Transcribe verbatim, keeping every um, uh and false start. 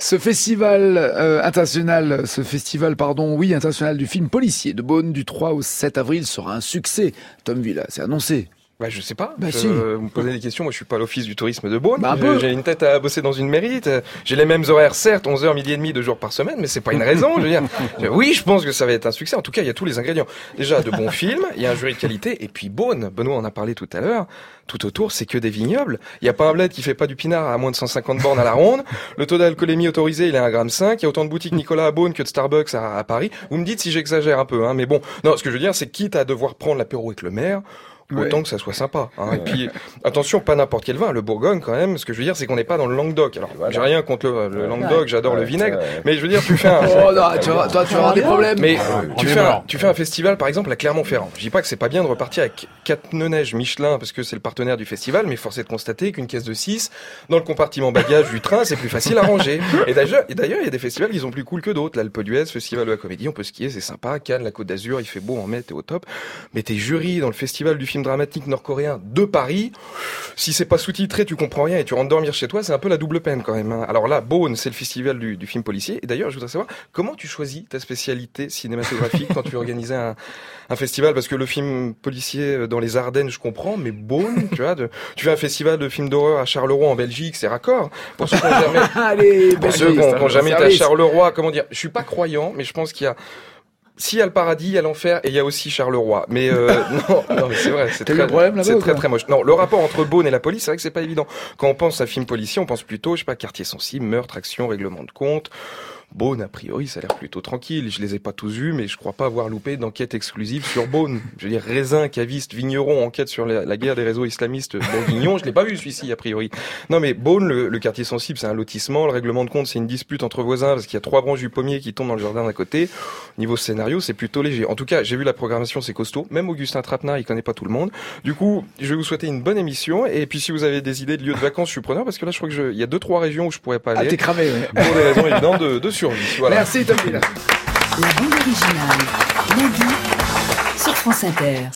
Ce festival euh, international, ce festival, pardon, oui, international du film policier de Beaune du trois au sept avril sera un succès. Tom Villa, c'est annoncé. Bah, je sais pas. Bah, je, si. Vous me posez des questions. Moi, je suis pas à l'office du tourisme de Beaune. Bah, un j'ai, peu. j'ai une tête à bosser dans une mairie. J'ai les mêmes horaires, certes, onze heures, midi et demi, deux jours par semaine, mais c'est pas une raison. Je veux dire, oui, je pense que ça va être un succès. En tout cas, il y a tous les ingrédients. Déjà, de bons films, il y a un jury de qualité, et puis Beaune. Benoît en a parlé tout à l'heure. Tout autour, c'est que des vignobles. Il y a pas un bled qui fait pas du pinard à moins de cent cinquante bornes à la ronde. Le taux d'alcoolémie autorisé, il est à un virgule cinq grammes. Il y a autant de boutiques Nicolas à Beaune que de Starbucks à, à Paris. Vous me dites si j'exagère un peu, hein, mais bon. Non, ce que je veux dire, c'est quitte à devoir prendre l'apéro avec le maire, autant Ouais. que ça soit sympa. Hein. Et puis, attention, pas n'importe quel vin. Le Bourgogne, quand même, ce que je veux dire, c'est qu'on n'est pas dans le Languedoc. Alors, Voilà. j'ai rien contre le, le Languedoc, j'adore Ouais, le vinaigre. ouais. Mais je veux dire, tu fais un... Oh non, tu vas, toi, tu vas avoir des problèmes. Mais Ah, tu on est fais, un, mort. tu fais un festival, par exemple, à Clermont-Ferrand. Je dis pas que c'est pas bien de repartir avec quatre pneus neige Michelin parce que c'est le partenaire du festival, mais force est de constater qu'une caisse de six dans le compartiment bagage du train, c'est plus facile à ranger. Et d'ailleurs, et d'ailleurs, il y a des festivals qui sont plus cool que d'autres. L'Alpe d'Huez, Festival de la Comédie, on peut skier, c'est sympa. Cannes, la Côte d'Azur, il fait beau en mai, t'es au top. Mais t'es jury dans le festival du film dramatique nord-coréen de Paris. Si c'est pas sous-titré, tu comprends rien et tu rentres dormir chez toi, c'est un peu la double peine quand même. Hein. Alors là, Beaune, c'est le festival du, du film policier. Et d'ailleurs, je voudrais savoir comment tu choisis ta spécialité cinématographique quand tu veux organiser un, un festival, parce que le film policier dans les Ardennes, je comprends, mais Beaune, tu vois, de, tu fais un festival de films d'horreur à Charleroi en Belgique, c'est raccord. Pour ceux qui n'ont jamais, Allez, pour ceux qui Belgique, n'ont jamais été à service. Charleroi, comment dire, je suis pas croyant, mais je pense qu'il y a S'il y a le paradis, il y a l'enfer et il y a aussi Charleroi. Mais euh, non, non, mais c'est vrai, c'est T'as eu très, un problème là-bas c'est ou très quoi très moche. Non, le rapport entre Beaune et la police, c'est vrai que c'est pas évident. Quand on pense à film policier, on pense plutôt, je sais pas, quartier sensible, meurtre, action, règlement de compte. Beaune, a priori, ça a l'air plutôt tranquille. Je les ai pas tous vus, mais je crois pas avoir loupé d'enquête exclusive sur Beaune. Je veux dire, raisin, caviste, vigneron, enquête sur la, la guerre des réseaux islamistes bourguignons. Je l'ai pas vu celui-ci, a priori. Non, mais Beaune, le, le quartier sensible, c'est un lotissement. Le règlement de compte, c'est une dispute entre voisins parce qu'il y a trois branches du pommier qui tombent dans le jardin d'à côté. Niveau scénario, c'est plutôt léger. En tout cas, j'ai vu la programmation, c'est costaud. Même Augustin Trapenard, il connaît pas tout le monde. Du coup, je vais vous souhaiter une bonne émission. Et puis, si vous avez des idées de lieux de vacances, je suis preneur parce que là, je crois que je, il y a deux, trois régions où je pourrais pas Ah, aller. t'es cramé, ouais. Pour des raisons évidentes de, de survie. Voilà. Merci, Tom Villa. La bande originale, Nagui, sur France Inter.